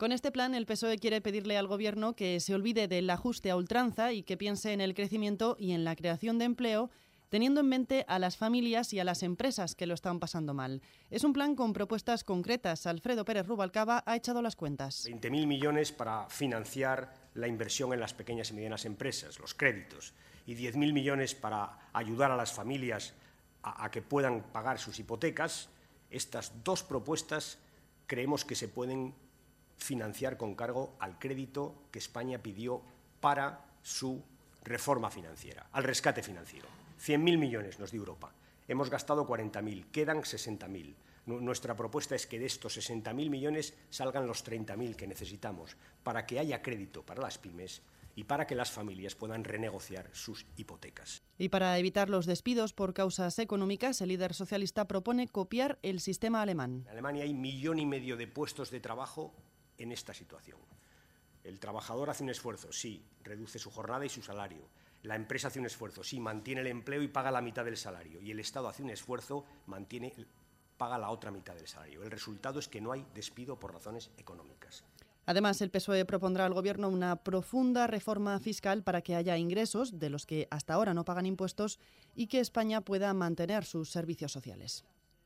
Con este plan, el PSOE quiere pedirle al Gobierno que se olvide del ajuste a ultranza y que piense en el crecimiento y en la creación de empleo, teniendo en mente a las familias y a las empresas que lo están pasando mal. Es un plan con propuestas concretas. Alfredo Pérez Rubalcaba ha echado las cuentas. 20.000 millones para financiar la inversión en las pequeñas y medianas empresas, los créditos, y 10.000 millones para ayudar a las familias a que puedan pagar sus hipotecas. Estas dos propuestas creemos que se pueden financiar con cargo al crédito que España pidió para su reforma financiera, al rescate financiero. 100.000 millones nos dio Europa. Hemos gastado 40.000, quedan 60.000. Nuestra propuesta es que de estos 60.000 millones salgan los 30.000 que necesitamos para que haya crédito para las pymes y para que las familias puedan renegociar sus hipotecas. Y para evitar los despidos por causas económicas, el líder socialista propone copiar el sistema alemán. En Alemania hay 1,5 millones de puestos de trabajo en esta situación. El trabajador hace un esfuerzo, sí, reduce su jornada y su salario. La empresa hace un esfuerzo, sí, mantiene el empleo y paga la mitad del salario. Y el Estado hace un esfuerzo, paga la otra mitad del salario. El resultado es que no hay despido por razones económicas. Además, el PSOE propondrá al Gobierno una profunda reforma fiscal para que haya ingresos de los que hasta ahora no pagan impuestos y que España pueda mantener sus servicios sociales.